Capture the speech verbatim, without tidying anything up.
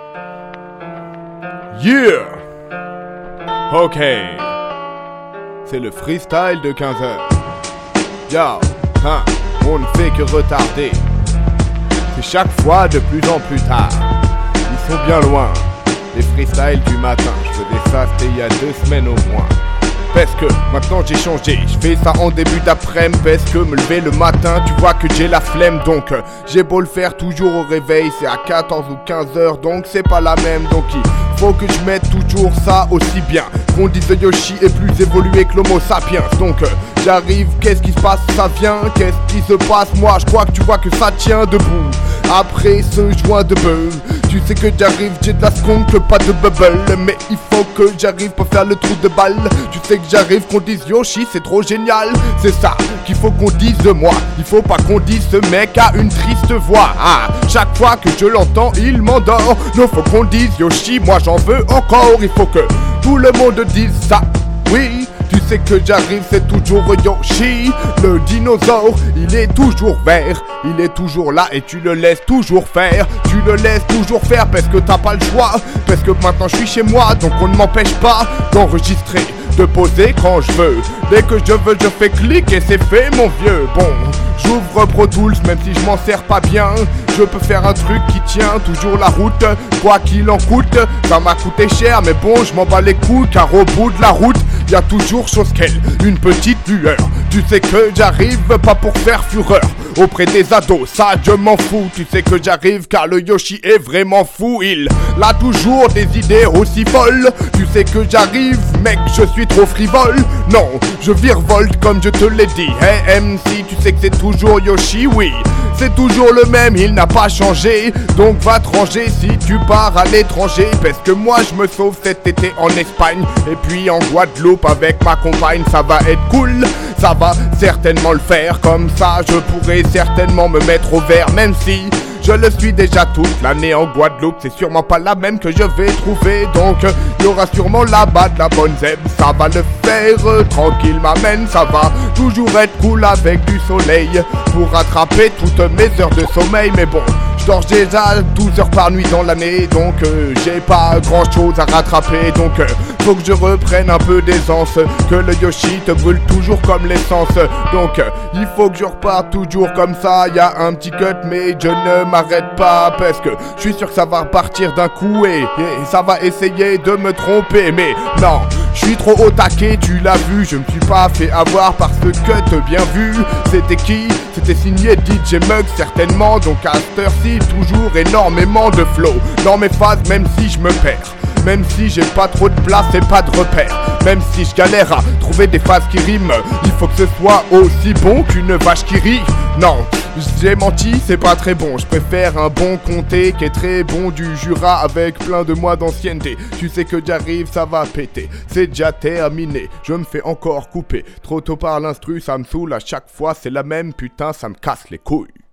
Yeah! Ok. C'est le freestyle de quinze heures. Yo, hein, on ne fait que retarder. C'est chaque fois de plus en plus tard. Ils sont bien loin, les freestyles du matin. Je faisais ça, c'était il y a deux semaines au moins. Parce que maintenant j'ai changé, je fais ça en début d'après-midi. Parce que me lever le matin, tu vois que j'ai la flemme. Donc euh, j'ai beau le faire toujours au réveil, c'est à quatorze ou quinze heures, donc c'est pas la même. Donc il faut que je mette toujours ça aussi bien. Qu'on dise Yoshi est plus évolué que l'homo sapiens. Donc euh, j'arrive, qu'est-ce qui se passe, ça vient. Qu'est-ce qui se passe, moi je crois que tu vois que ça tient debout. Après ce joint de bœuf, tu sais que j'arrive, j'ai de la skunk, pas de bubble. Mais il faut que j'arrive pour faire le trou de balle. Tu sais que j'arrive, qu'on dise Yoshi c'est trop génial. C'est ça qu'il faut qu'on dise de moi. Il faut pas qu'on dise ce mec a une triste voix. Ah, chaque fois que je l'entends il m'endort. Non, faut qu'on dise Yoshi, moi j'en veux encore. Il faut que tout le monde dise ça. Oui, tu sais que j'arrive, c'est toujours Yoshi. Le dinosaure, il est toujours vert. Il est toujours là et tu le laisses toujours faire. Tu le laisses toujours faire parce que t'as pas le choix. Parce que maintenant je suis chez moi, donc on ne m'empêche pas d'enregistrer, de poser quand je veux. Dès que je veux, je fais clic et c'est fait mon vieux. Bon, j'ouvre Pro Tools même si je m'en sers pas bien. Je peux faire un truc qui tient toujours la route, quoi qu'il en coûte. Ça m'a coûté cher mais bon, je m'en bats les couilles. Car au bout de la route, y a toujours chose qu'elle, une petite lueur. Tu sais que j'arrive pas pour faire fureur auprès des ados, ça je m'en fous. Tu sais que j'arrive car le Yoshi est vraiment fou. Il a toujours des idées aussi folles. Tu sais que j'arrive mec, je suis trop frivole. Non, je virevolte comme je te l'ai dit. Hey M C, tu sais que c'est toujours Yoshi, oui. C'est toujours le même, il n'a pas changé. Donc va te ranger si tu pars à l'étranger. Parce que moi je me sauve cet été en Espagne. Et puis en Guadeloupe avec ma compagne, ça va être cool. Ça va certainement le faire, comme ça je pourrais certainement me mettre au vert. Même si je le suis déjà toute l'année en Guadeloupe, c'est sûrement pas la même que je vais trouver. Donc il y aura sûrement là-bas de la bonne zèbre. Ça va le faire, euh, tranquille m'amène. Ça va toujours être cool avec du soleil pour rattraper toutes mes heures de sommeil. Mais bon, je dors déjà douze heures par nuit dans l'année. Donc euh, j'ai pas grand chose à rattraper. Donc euh, faut que je reprenne un peu d'aisance. Que le Yoshi te brûle toujours comme l'essence. Donc euh, il faut que je reparte toujours comme ça. Y a un petit cut mais je ne m'arrête pas. Parce que je suis sûr que ça va repartir d'un coup. Et, et ça va essayer de me tromper. Mais non, je suis trop au taquet, tu l'as vu. Je me suis pas fait avoir par ce cut, bien vu. C'était qui? C'était signé D J Mug certainement. Donc à cette heure-ci toujours énormément de flow dans mes phases même si je me perds. Même si j'ai pas trop de place et pas de repères. Même si je galère à trouver des phases qui riment, il faut que ce soit aussi bon qu'une vache qui rit. Non, j'ai menti, c'est pas très bon. Je préfère un bon comté qui est très bon du Jura avec plein de mois d'ancienneté. Tu sais que j'arrive, ça va péter. C'est déjà terminé, je me fais encore couper. Trop tôt par l'instru, ça me saoule à chaque fois, c'est la même, putain, ça me casse les couilles.